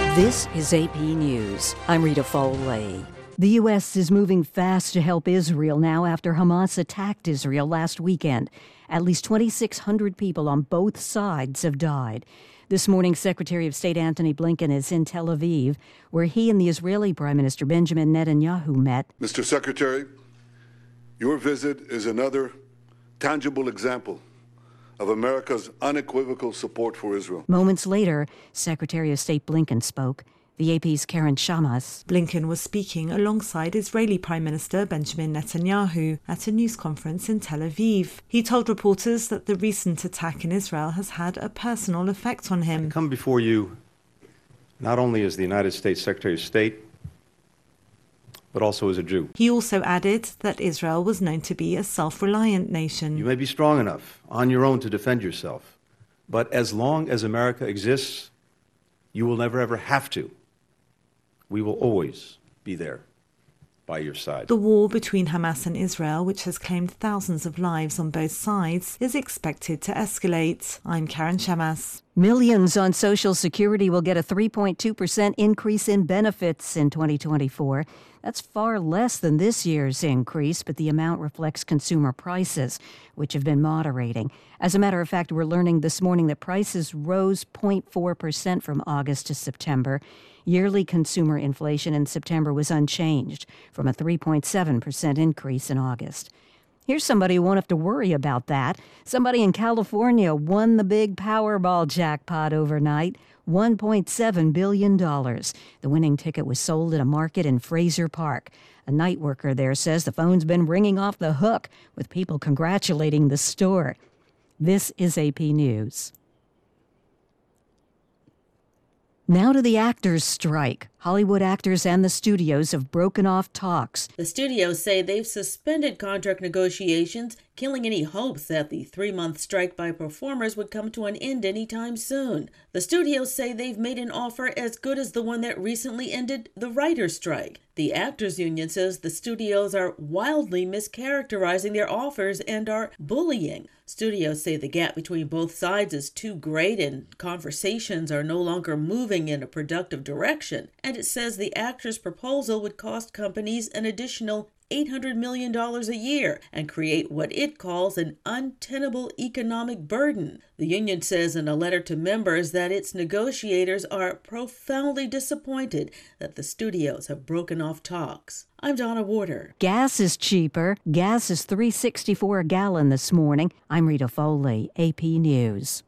This is AP News. I'm Rita Foley. The U.S. is moving fast to help Israel now after Hamas attacked Israel last weekend. At least 2,600 people on both sides have died. This morning, Secretary of State Antony Blinken is in Tel Aviv, where he and the Israeli Prime Minister Benjamin Netanyahu met. Mr. Secretary, your visit is another tangible example of America's unequivocal support for Israel. Moments later, Secretary of State Blinken spoke. The AP's Karen Shamas. Blinken was speaking alongside Israeli Prime Minister Benjamin Netanyahu at a news conference in Tel Aviv. He told reporters that the recent attack in Israel has had a personal effect on him. I come before you not only as the United States Secretary of State, but also as a Jew. He also added that Israel was known to be a self-reliant nation. You may be strong enough on your own to defend yourself, but as long as America exists, you will never ever have to. We will always be there by your side. The war between Hamas and Israel, which has claimed thousands of lives on both sides, is expected to escalate. I'm Karen Shamas. Millions on Social Security will get a 3.2% increase in benefits in 2024. That's far less than this year's increase, but the amount reflects consumer prices, which have been moderating. As a matter of fact, we're learning this morning that prices rose 0.4% from August to September. Yearly consumer inflation in September was unchanged from a 3.7% increase in August. Here's somebody who won't have to worry about that. Somebody in California won the big Powerball jackpot overnight, $1.7 billion. The winning ticket was sold at a market in Fraser Park. A night worker there says the phone's been ringing off the hook with people congratulating the store. This is AP News. Now to the actors' strike. Hollywood actors and the studios have broken off talks. The studios say they've suspended contract negotiations, killing any hopes that the 3-month strike by performers would come to an end anytime soon. The studios say they've made an offer as good as the one that recently ended the writer's strike. The actors union says the studios are wildly mischaracterizing their offers and are bullying. Studios say the gap between both sides is too great and conversations are no longer moving in a productive direction. And it says the actors' proposal would cost companies an additional $800 million a year and create what it calls an untenable economic burden. The union says in a letter to members that its negotiators are profoundly disappointed that the studios have broken off talks. I'm Donna Warder. Gas is cheaper. Gas is $3.64 a gallon this morning. I'm Rita Foley, AP News.